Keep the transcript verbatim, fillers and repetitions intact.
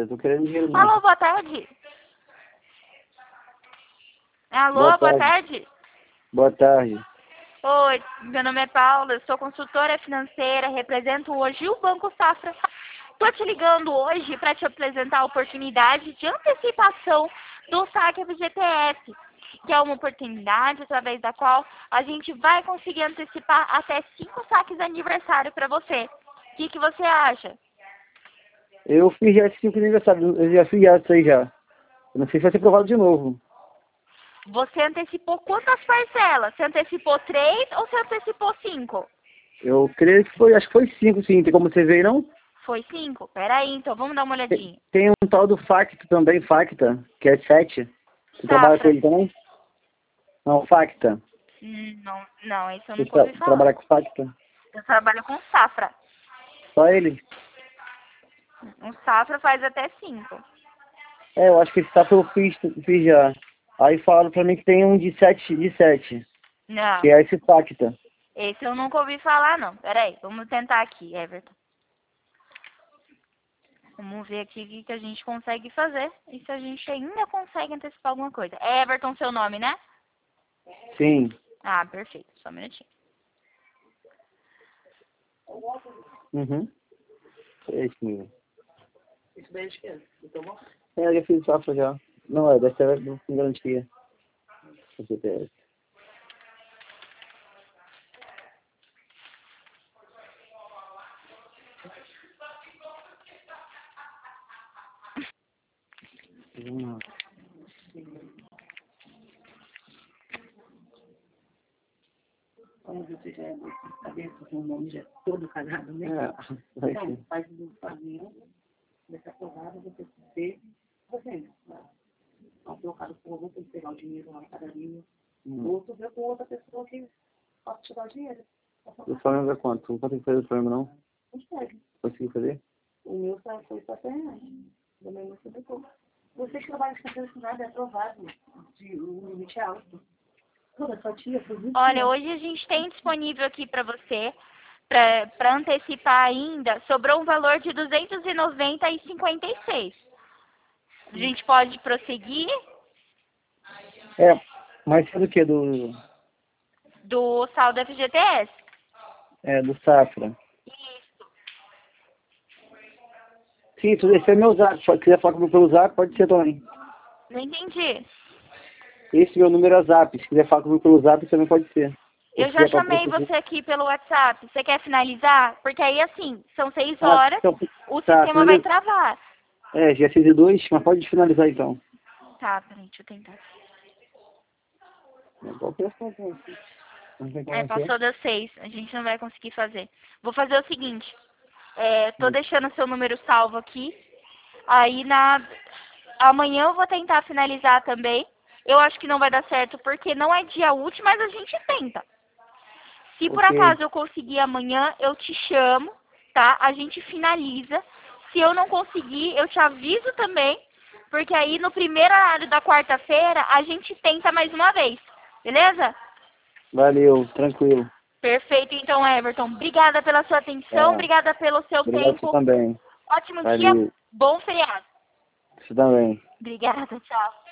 Eu tô querendo dinheiro mesmo. Alô, boa tarde. Alô, Boa boa tarde. tarde. Boa tarde. Oi, meu nome é Paula, eu sou consultora financeira, represento hoje o Banco Safra. Estou te ligando hoje para te apresentar a oportunidade de antecipação do saque F G T S, que é uma oportunidade através da qual a gente vai conseguir antecipar até cinco saques de aniversário para você. O que, que você acha? Eu fiz já esse cinco aniversário, eu já fiz já isso aí já. Eu não sei se vai ser aprovado de novo. Você antecipou quantas parcelas? Você antecipou três ou você antecipou cinco? Eu creio que foi, acho que foi cinco sim, tem como você ver não? Foi cinco? Peraí, então vamos dar uma olhadinha. Tem, tem um tal do Facta também, Facta, que é sete. Você trabalha com Safra. ele também? Não, Facta. Hum, Não, não, isso eu Você nunca tra ouvi falar. trabalha com Facta? Eu trabalho com safra. Só ele? Um safra faz até cinco. É, eu acho que esse tá eu fiz, fiz já. Aí falaram pra mim que tem um de sete, de sete, que Não, é esse Facta. esse eu nunca ouvi falar, não. Peraí, vamos tentar aqui, Everton. Vamos ver aqui o que, que a gente consegue fazer. E se a gente ainda consegue antecipar alguma coisa. É Everton seu nome, né? Sim. Ah, perfeito. Só um minutinho. Uhum. É isso mesmo. Isso daí acho que é. É, eu já fiz safra já. Não, é, dessa vez não tem garantia. F G T S. Hum. Como você já é muito cabeça, com o nome já todo cagado, né? É, vai Então, ser. faz do fazendo, dessa aprovada, você teve, você, não colocar o povo, tem que pegar o dinheiro lá na padaria, Hum. outro deu com outra pessoa que pode tirar o dinheiro. O Flamengo é quanto? Não consegui fazer o Flamengo, não? Não consegue. Consegui fazer? O meu só foi só cem reais. Também não foi pouco. Vocês trabalham com carteira assinada, é aprovado, de, o limite é alto. Toda sua tia, por isso. Olha, hoje a gente tem disponível aqui para você, para antecipar ainda, sobrou um valor de duzentos e noventa e cinquenta e seis. A gente pode prosseguir É, mas é do que? Do, do saldo F G T S. é, do Safra. Sim, tudo esse é meu zap. Se quiser falar comigo pelo zap, pode ser também. Não entendi. Esse meu número é zap. Se quiser falar comigo pelo zap, também pode ser. Ou Eu se já quiser pra chamei proceder. você aqui pelo WhatsApp. Você quer finalizar? Porque aí, assim, são seis Ah, horas, então, o tá, sistema vai finaliza. travar. É, já fiz dois, mas pode finalizar então. Tá, peraí, deixa eu tentar. Qual que é a sua conta? Não tem como É, é que é? passou das seis. A gente não vai conseguir fazer. Vou fazer o seguinte. É, tô Hum. deixando o seu número salvo aqui. Aí, na... amanhã eu vou tentar finalizar também. Eu acho que não vai dar certo, porque não é dia útil, mas a gente tenta. Se por Ok. acaso eu conseguir amanhã, eu te chamo, tá? A gente finaliza. Se eu não conseguir, eu te aviso também, porque aí no primeiro horário da quarta-feira a gente tenta mais uma vez, beleza? Valeu, tranquilo. Perfeito, então, Everton. Obrigada pela sua atenção, Tá. obrigada pelo seu Obrigado você tempo. também. Ótimo dia, Valeu. bom feriado. Você também. Obrigada, tchau.